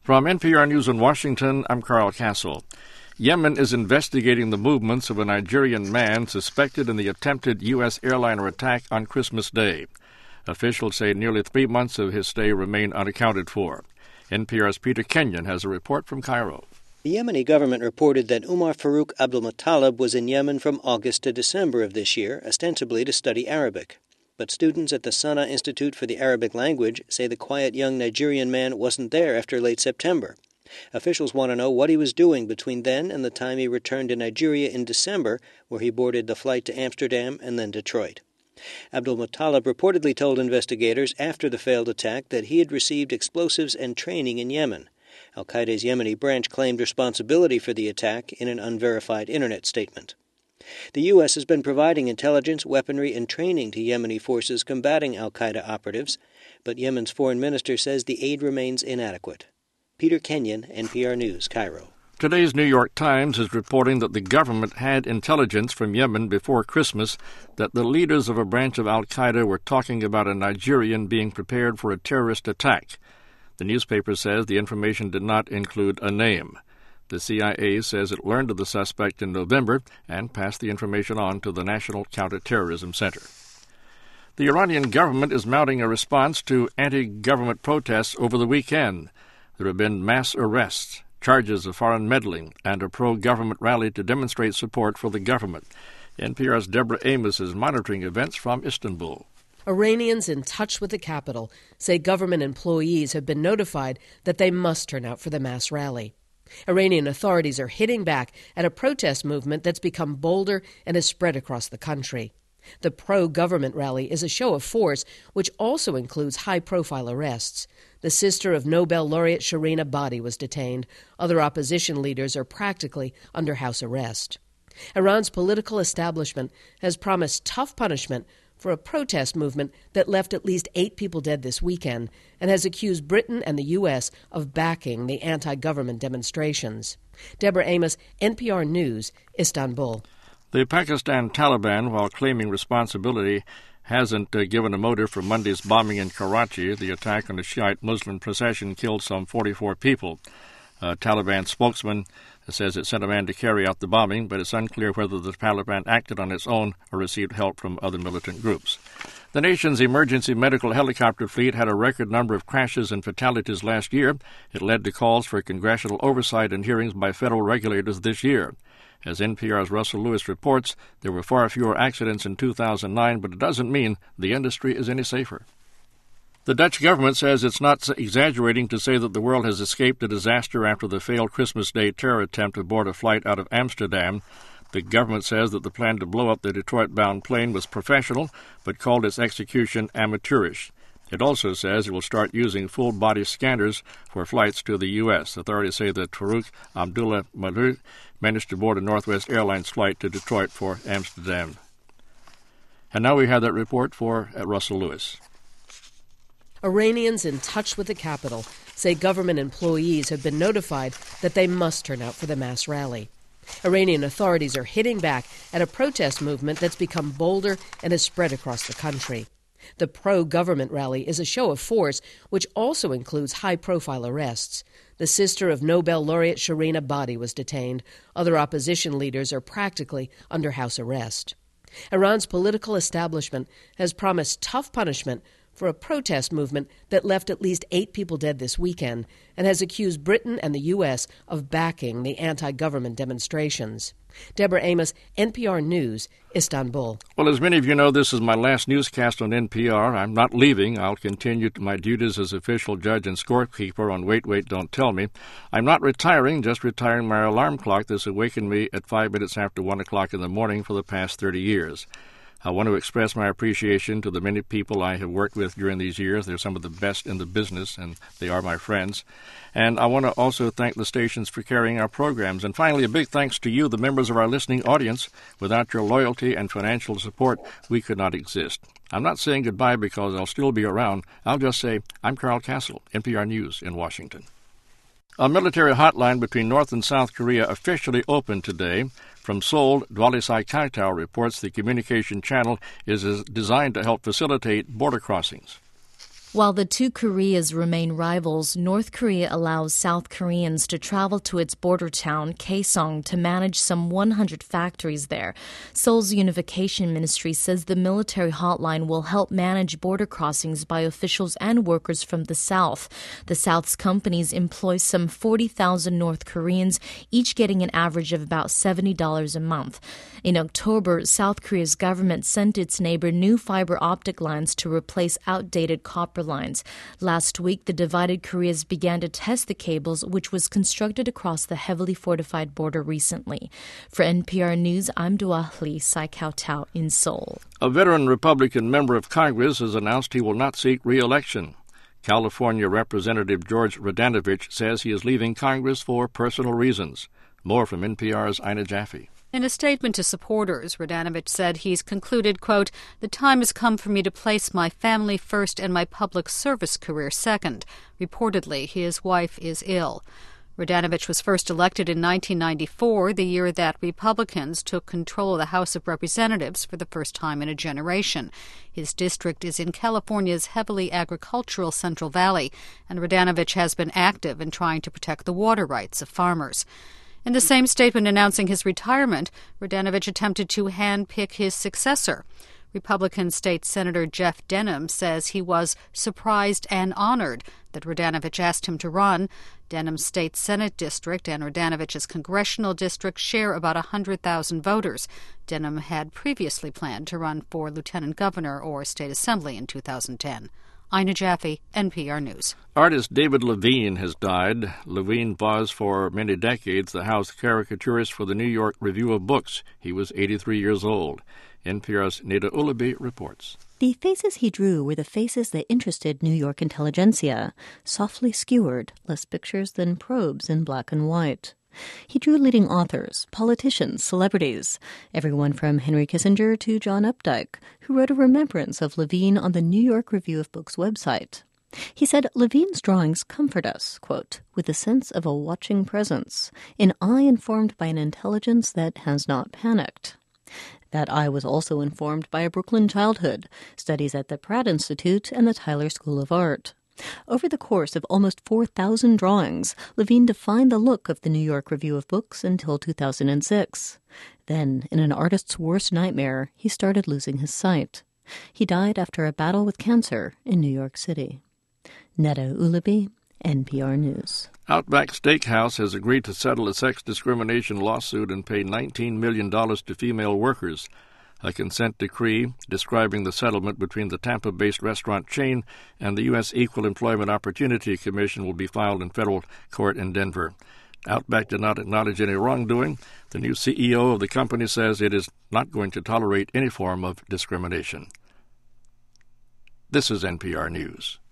From NPR News in Washington, I'm Carl Castle. Yemen is investigating the movements of a Nigerian man suspected in the attempted U.S. airliner attack on Christmas Day. Officials say nearly 3 months of his stay remain unaccounted for. NPR's Peter Kenyon has a report from Cairo. The Yemeni government reported that Umar Farouk Abdulmuttalib was in Yemen from August to December of this year, ostensibly to study Arabic. But students at the Sana Institute for the Arabic Language say the quiet young Nigerian man wasn't there after late September. Officials want to know what he was doing between then and the time he returned to Nigeria in December, where he boarded the flight to Amsterdam and then Detroit. Abdulmuttalib reportedly told investigators after the failed attack that he had received explosives and training in Yemen. Al-Qaeda's Yemeni branch claimed responsibility for the attack in an unverified internet statement. The U.S. has been providing intelligence, weaponry, and training to Yemeni forces combating al-Qaeda operatives, but Yemen's foreign minister says the aid remains inadequate. Peter Kenyon, NPR News, Cairo. Today's New York Times is reporting that the government had intelligence from Yemen before Christmas that the leaders of a branch of al-Qaeda were talking about a Nigerian being prepared for a terrorist attack. The newspaper says the information did not include a name. The CIA says it learned of the suspect in November and passed the information on to the National Counterterrorism Center. The Iranian government is mounting a response to anti-government protests over the weekend. There have been mass arrests, charges of foreign meddling, and a pro-government rally to demonstrate support for the government. NPR's Deborah Amos is monitoring events from Istanbul. Iranians in touch with the capital say government employees have been notified that they must turn out for the mass rally. Iranian authorities are hitting back at a protest movement that's become bolder and has spread across the country. The pro-government rally is a show of force, which also includes high-profile arrests. The sister of Nobel laureate Shirin Ebadi was detained. Other opposition leaders are practically under house arrest. Iran's political establishment has promised tough punishment for a protest movement that left at least 8 people dead this weekend and has accused Britain and the U.S. of backing the anti-government demonstrations. Deborah Amos, NPR News, Istanbul. The Pakistan Taliban, while claiming responsibility, hasn't given a motive for Monday's bombing in Karachi. The attack on a Shiite Muslim procession killed some 44 people. A Taliban spokesman says it sent a man to carry out the bombing, but it's unclear whether the Taliban acted on its own or received help from other militant groups. The nation's emergency medical helicopter fleet had a record number of crashes and fatalities last year. It led to calls for congressional oversight and hearings by federal regulators this year. As NPR's Russell Lewis reports, there were far fewer accidents in 2009, but it doesn't mean the industry is any safer. The Dutch government says it's not exaggerating to say that the world has escaped a disaster after the failed Christmas Day terror attempt aboard a flight out of Amsterdam. The government says that the plan to blow up the Detroit-bound plane was professional, but called its execution amateurish. It also says it will start using full-body scanners for flights to the U.S. Authorities say that Farouk Abdulmuttalib managed to board a Northwest Airlines flight to Detroit for Amsterdam. And now we have that report for Russell Lewis. Iranians in touch with the capital say government employees have been notified that they must turn out for the mass rally. Iranian authorities are hitting back at a protest movement that's become bolder and has spread across the country. The pro-government rally is a show of force, which also includes high-profile arrests. The sister of Nobel laureate Shirin Ebadi was detained. Other opposition leaders are practically under house arrest. Iran's political establishment has promised tough punishment for a protest movement that left at least 8 people dead this weekend and has accused Britain and the U.S. of backing the anti-government demonstrations. Deborah Amos, NPR News, Istanbul. Well, as many of you know, this is my last newscast on NPR. I'm not leaving. I'll continue my duties as official judge and scorekeeper on Wait, Wait, Don't Tell Me. I'm not retiring, just retiring my alarm clock that's awakened me at 5 minutes after 1 o'clock in the morning for the past 30 years. I want to express my appreciation to the many people I have worked with during these years. They're some of the best in the business, and they are my friends. And I want to also thank the stations for carrying our programs. And finally, a big thanks to you, the members of our listening audience. Without your loyalty and financial support, we could not exist. I'm not saying goodbye because I'll still be around. I'll just say, I'm Carl Castle, NPR News in Washington. A military hotline between North and South Korea officially opened today. From Seoul, Dwalisai Kaitao reports the communication channel is designed to help facilitate border crossings. While the two Koreas remain rivals, North Korea allows South Koreans to travel to its border town, Kaesong, to manage some 100 factories there. Seoul's Unification Ministry says the military hotline will help manage border crossings by officials and workers from the South. The South's companies employ some 40,000 North Koreans, each getting an average of about $70 a month. In October, South Korea's government sent its neighbor new fiber optic lines to replace outdated copper lines. Last week, the divided Koreas began to test the cables, which was constructed across the heavily fortified border recently. For NPR News, I'm Dua Lee, Sai Kao Tao in Seoul. A veteran Republican member of Congress has announced he will not seek re-election. California Representative George Radanovich says he is leaving Congress for personal reasons. More from NPR's Ina Jaffe. In a statement to supporters, Radanovich said he's concluded, quote, "The time has come for me to place my family first and my public service career second." Reportedly, his wife is ill. Radanovich was first elected in 1994, the year that Republicans took control of the House of Representatives for the first time in a generation. His district is in California's heavily agricultural Central Valley, and Radanovich has been active in trying to protect the water rights of farmers. In the same statement announcing his retirement, Radanovich attempted to handpick his successor. Republican State Senator Jeff Denham says he was surprised and honored that Radanovich asked him to run. Denham's state Senate district and Radanovich's congressional district share about 100,000 voters. Denham had previously planned to run for lieutenant governor or state assembly in 2010. Ina Jaffe, NPR News. Artist David Levine has died. Levine was for many decades the house caricaturist for the New York Review of Books. He was 83 years old. NPR's Neda Ulabi reports. The faces he drew were the faces that interested New York intelligentsia, softly skewered, less pictures than probes in black and white. He drew leading authors, politicians, celebrities, everyone from Henry Kissinger to John Updike, who wrote a remembrance of Levine on the New York Review of Books website. He said Levine's drawings comfort us, quote, with a sense of a watching presence, an eye informed by an intelligence that has not panicked. That eye was also informed by a Brooklyn childhood, studies at the Pratt Institute and the Tyler School of Art. Over the course of almost 4,000 drawings, Levine defined the look of the New York Review of Books until 2006. Then, in an artist's worst nightmare, he started losing his sight. He died after a battle with cancer in New York City. Neda Ulabi, NPR News. Outback Steakhouse has agreed to settle a sex discrimination lawsuit and pay $19 million to female workers. A consent decree describing the settlement between the Tampa-based restaurant chain and the U.S. Equal Employment Opportunity Commission will be filed in federal court in Denver. Outback did not acknowledge any wrongdoing. The new CEO of the company says it is not going to tolerate any form of discrimination. This is NPR News.